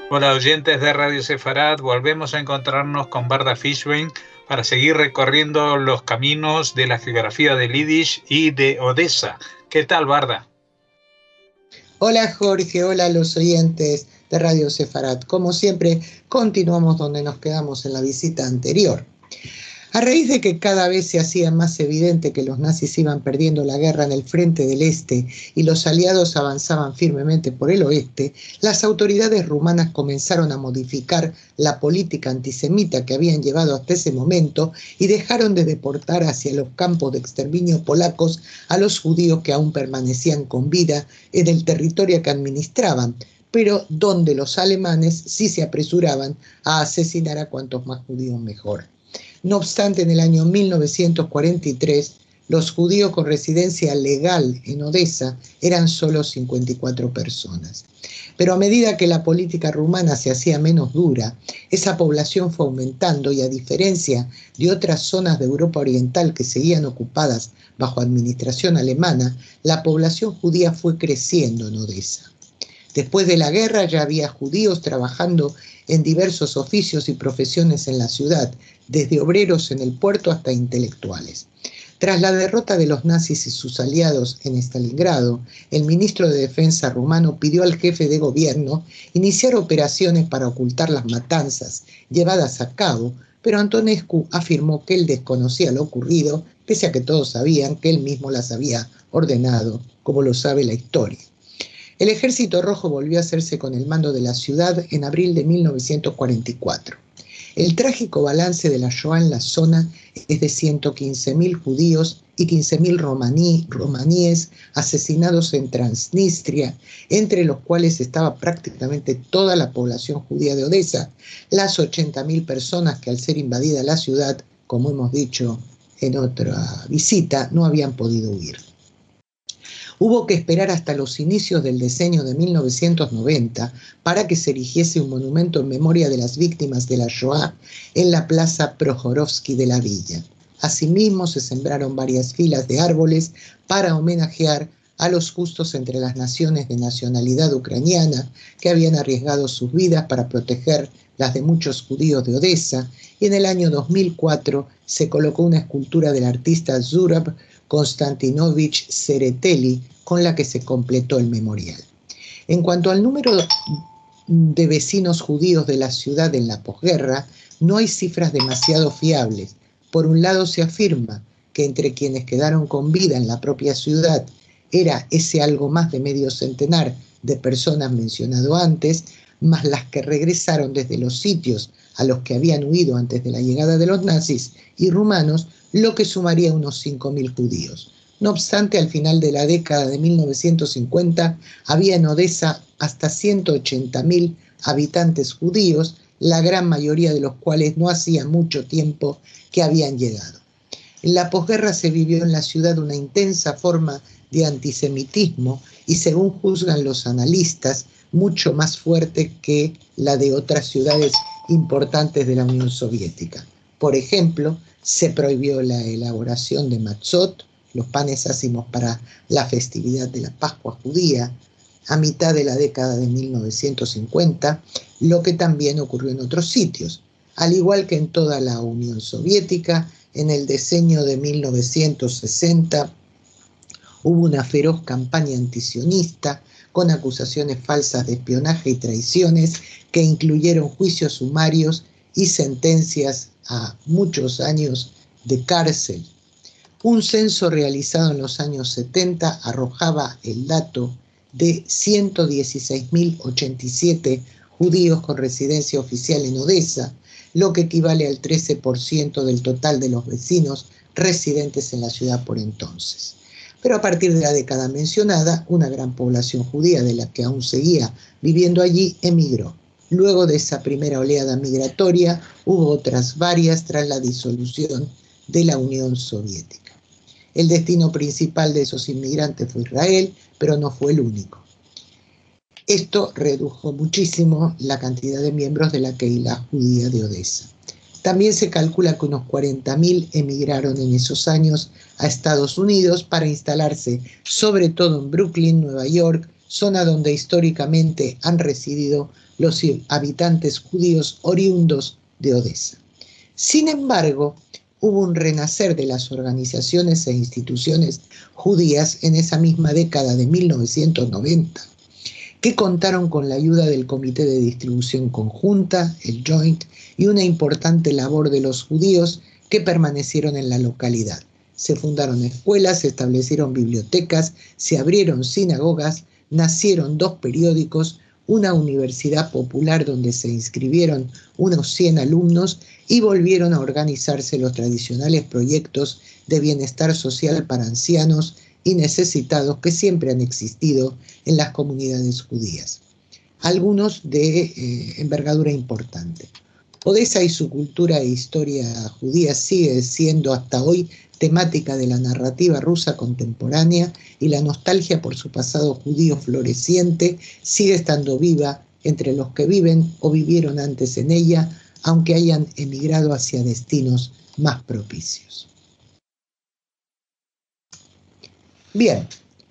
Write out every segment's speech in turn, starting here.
Hola oyentes de Radio Sefarad, volvemos a encontrarnos con Varda Fishbein para seguir recorriendo los caminos de la geografía del Yiddish y de Odessa. ¿Qué tal, Varda? Hola Jorge, hola a los oyentes de Radio Sefarad. Como siempre, continuamos donde nos quedamos en la visita anterior. A raíz de que cada vez se hacía más evidente que los nazis iban perdiendo la guerra en el frente del este y los aliados avanzaban firmemente por el oeste, las autoridades rumanas comenzaron a modificar la política antisemita que habían llevado hasta ese momento y dejaron de deportar hacia los campos de exterminio polacos a los judíos que aún permanecían con vida en el territorio que administraban, pero donde los alemanes sí se apresuraban a asesinar a cuantos más judíos mejor. No obstante, en el año 1943, los judíos con residencia legal en Odessa eran solo 54 personas. Pero a medida que la política rumana se hacía menos dura, esa población fue aumentando y, a diferencia de otras zonas de Europa Oriental que seguían ocupadas bajo administración alemana, la población judía fue creciendo en Odessa. Después de la guerra ya había judíos trabajando en diversos oficios y profesiones en la ciudad, desde obreros en el puerto hasta intelectuales. Tras la derrota de los nazis y sus aliados en Stalingrado, el ministro de Defensa rumano pidió al jefe de gobierno iniciar operaciones para ocultar las matanzas llevadas a cabo, pero Antonescu afirmó que él desconocía lo ocurrido, pese a que todos sabían que él mismo las había ordenado, como lo sabe la historia. El Ejército Rojo volvió a hacerse con el mando de la ciudad en abril de 1944. El trágico balance de la Shoah en la zona es de 115.000 judíos y 15.000 romaníes asesinados en Transnistria, entre los cuales estaba prácticamente toda la población judía de Odessa, las 80.000 personas que, al ser invadida la ciudad, como hemos dicho en otra visita, no habían podido huir. Hubo que esperar hasta los inicios del decenio de 1990 para que se erigiese un monumento en memoria de las víctimas de la Shoah en la plaza Projorovsky de la villa. Asimismo, se sembraron varias filas de árboles para homenajear a los justos entre las naciones de nacionalidad ucraniana que habían arriesgado sus vidas para proteger las de muchos judíos de Odessa, y en el año 2004 se colocó una escultura del artista Zurab Konstantinovich Tsereteli, con la que se completó el memorial. En cuanto al número de vecinos judíos de la ciudad en la posguerra, no hay cifras demasiado fiables. Por un lado, se afirma que entre quienes quedaron con vida en la propia ciudad era ese algo más de medio centenar de personas mencionado antes, más las que regresaron desde los sitios a los que habían huido antes de la llegada de los nazis y rumanos, lo que sumaría unos 5.000 judíos. No obstante, al final de la década de 1950 había en Odessa hasta 180.000 habitantes judíos, la gran mayoría de los cuales no hacía mucho tiempo que habían llegado. En la posguerra se vivió en la ciudad una intensa forma de antisemitismo y, según juzgan los analistas, mucho más fuerte que la de otras ciudades importantes de la Unión Soviética. Por ejemplo, se prohibió la elaboración de matzot, los panes ácimos para la festividad de la Pascua judía, a mitad de la década de 1950, lo que también ocurrió en otros sitios. Al igual que en toda la Unión Soviética, en el decenio de 1960 hubo una feroz campaña antisionista con acusaciones falsas de espionaje y traiciones que incluyeron juicios sumarios y sentencias a muchos años de cárcel. Un censo realizado en los años 70 arrojaba el dato de 116.087 judíos con residencia oficial en Odessa, lo que equivale al 13% del total de los vecinos residentes en la ciudad por entonces. Pero a partir de la década mencionada, una gran población judía de la que aún seguía viviendo allí emigró. Luego de esa primera oleada migratoria, hubo otras varias tras la disolución de la Unión Soviética. El destino principal de esos inmigrantes fue Israel, pero no fue el único. Esto redujo muchísimo la cantidad de miembros de la Keilah judía de Odessa. También se calcula que unos 40.000 emigraron en esos años a Estados Unidos para instalarse sobre todo en Brooklyn, Nueva York, zona donde históricamente han residido los habitantes judíos oriundos de Odesa. Sin embargo, hubo un renacer de las organizaciones e instituciones judías en esa misma década de 1990, que contaron con la ayuda del Comité de Distribución Conjunta, el Joint, y una importante labor de los judíos que permanecieron en la localidad. Se fundaron escuelas, se establecieron bibliotecas, se abrieron sinagogas, nacieron 2 periódicos, una universidad popular donde se inscribieron unos 100 alumnos y volvieron a organizarse los tradicionales proyectos de bienestar social para ancianos y necesitados que siempre han existido en las comunidades judías, algunos de envergadura importante. Odesa y su cultura e historia judía sigue siendo hasta hoy temática de la narrativa rusa contemporánea, y la nostalgia por su pasado judío floreciente sigue estando viva entre los que viven o vivieron antes en ella, aunque hayan emigrado hacia destinos más propicios. Bien,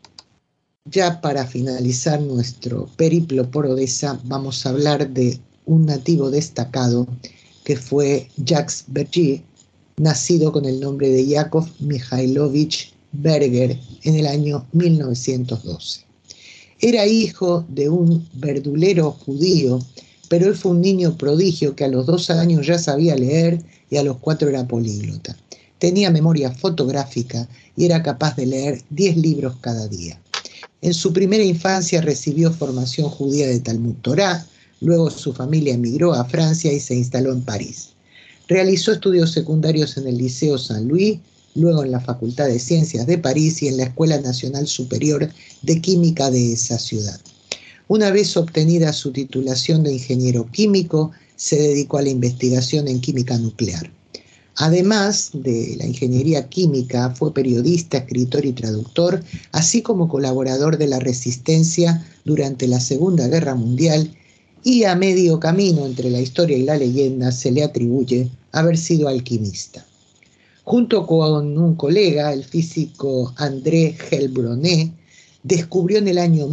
ya para finalizar nuestro periplo por Odesa, vamos a hablar de un nativo destacado que fue Jacques Bergier, nacido con el nombre de Yakov Mikhailovich Berger en el año 1912. Era hijo de un verdulero judío, pero él fue un niño prodigio que a los 2 años ya sabía leer y a los 4 era políglota. Tenía memoria fotográfica y era capaz de leer 10 libros cada día. En su primera infancia recibió formación judía de Talmud Torá, luego su familia emigró a Francia y se instaló en París. Realizó estudios secundarios en el Liceo Saint-Louis, luego en la Facultad de Ciencias de París y en la Escuela Nacional Superior de Química de esa ciudad. Una vez obtenida su titulación de ingeniero químico, se dedicó a la investigación en química nuclear. Además de la ingeniería química, fue periodista, escritor y traductor, así como colaborador de la Resistencia durante la Segunda Guerra Mundial, y a medio camino entre la historia y la leyenda se le atribuye haber sido alquimista. Junto con un colega, el físico André Helbronné, descubrió en el año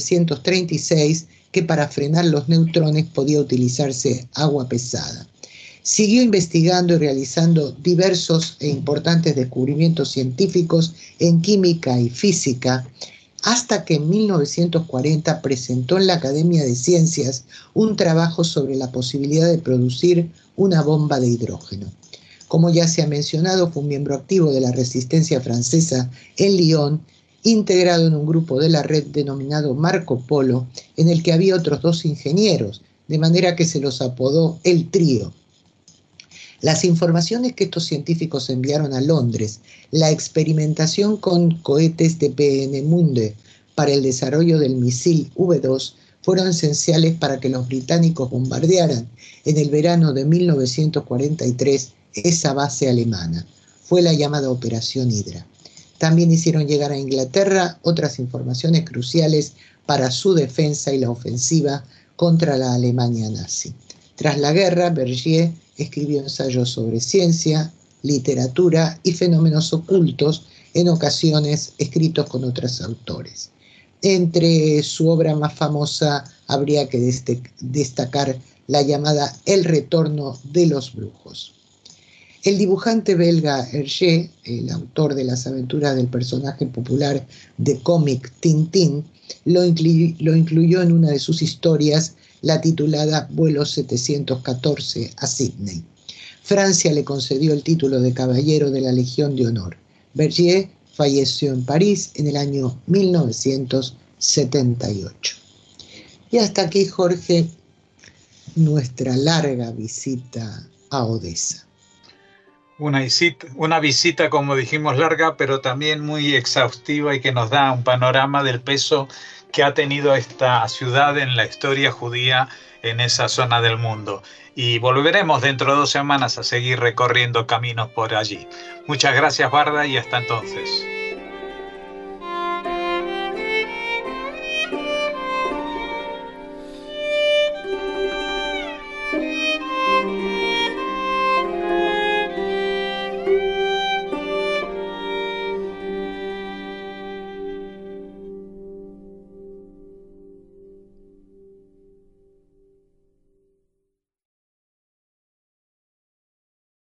1936 que para frenar los neutrones podía utilizarse agua pesada. Siguió investigando y realizando diversos e importantes descubrimientos científicos en química y física, hasta que en 1940 presentó en la Academia de Ciencias un trabajo sobre la posibilidad de producir una bomba de hidrógeno. Como ya se ha mencionado, fue un miembro activo de la resistencia francesa en Lyon, integrado en un grupo de la red denominado Marco Polo, en el que había otros 2 ingenieros, de manera que se los apodó el trío. Las informaciones que estos científicos enviaron a Londres, la experimentación con cohetes de Peenemünde para el desarrollo del misil V2, fueron esenciales para que los británicos bombardearan en el verano de 1943 esa base alemana. Fue la llamada Operación Hydra. También hicieron llegar a Inglaterra otras informaciones cruciales para su defensa y la ofensiva contra la Alemania nazi. Tras la guerra, Bergier escribió ensayos sobre ciencia, literatura y fenómenos ocultos, en ocasiones escritos con otros autores. Entre su obra más famosa habría que destacar la llamada El retorno de los brujos. El dibujante belga Hergé, el autor de las aventuras del personaje popular de cómic Tintín, lo incluyó en una de sus historias, la titulada Vuelo 714 a Sídney. Francia le concedió el título de Caballero de la Legión de Honor. Bergier falleció en París en el año 1978. Y hasta aquí, Jorge, nuestra larga visita a Odesa. Una visita, como dijimos, larga, pero también muy exhaustiva y que nos da un panorama del peso que ha tenido esta ciudad en la historia judía en esa zona del mundo. Y volveremos dentro de 2 semanas a seguir recorriendo caminos por allí. Muchas gracias, Barda, y hasta entonces.